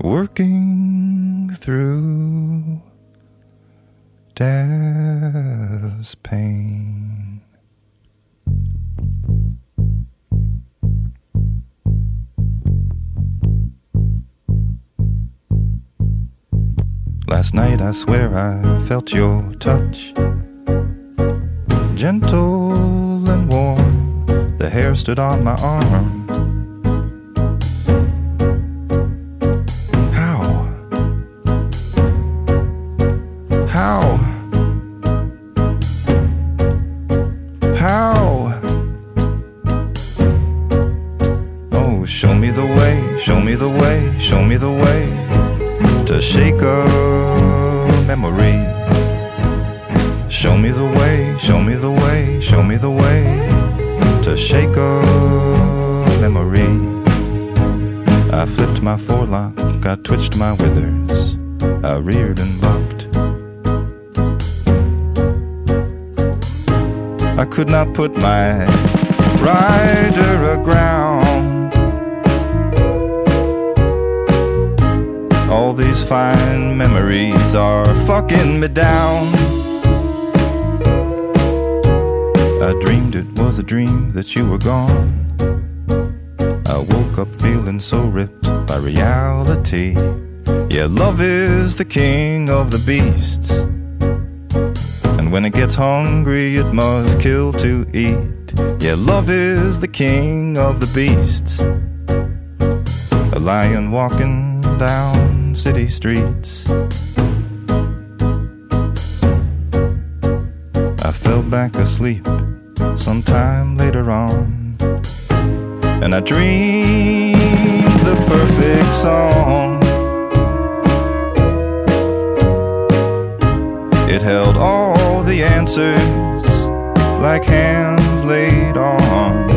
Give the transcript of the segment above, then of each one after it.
working through death's pain. Last night I swear I felt your touch, gentle and warm. The hair stood on my arm. Oh, show me the way, show me the way, show me the way to shake a memory. Show me the way, show me the way, show me the way to shake a memory. I flipped my forelock, I twitched my withers, I reared and bucked. I could not put my rider aground. All these fine memories are fucking me down. I dreamed it was a dream that you were gone. I woke up feeling so ripped by reality. Yeah, love is the king of the beasts, and when it gets hungry it must kill to eat. Yeah, love is the king of the beasts, a lion walking down city streets. I fell back asleep sometime later on, and I dreamed the perfect song. It held all the answers like hands laid on.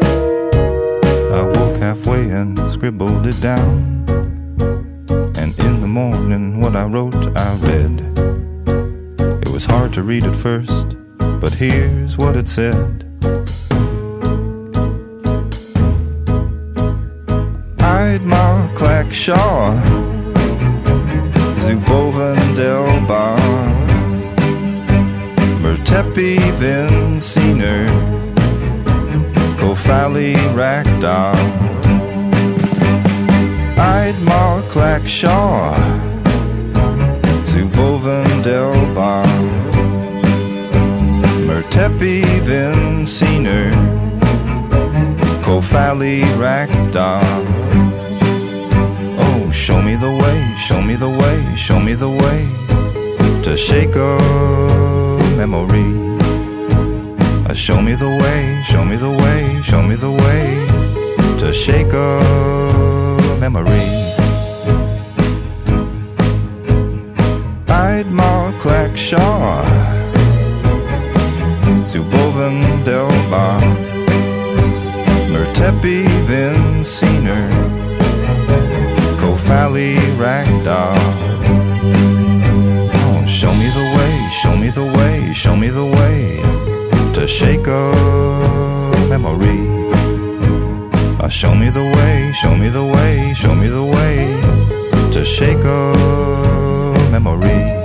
I woke halfway and scribbled it down, and in the morning what I wrote I read. It was hard to read at first, but here's what it said. Eidmar Clackshaw, Zuboven Delbar, Mertepi Vinciner, Kofali Rakdal. Eidmar Clackshaw, Zuboven Delbar, Mertepi Vinciner, Kofali Rakdal. Oh, show me the way, show me the way, show me the way to shake a memory. Show me the way, show me the way, show me the way to shake a memory. Eidmar Clackshaw, Zuboven Delbar, Mertepi Vinciner, Kofali Rakdal. Oh, show me the way, show me the way, show me the way to shake a memory. Show me the way, show me the way, show me the way to shake a memory.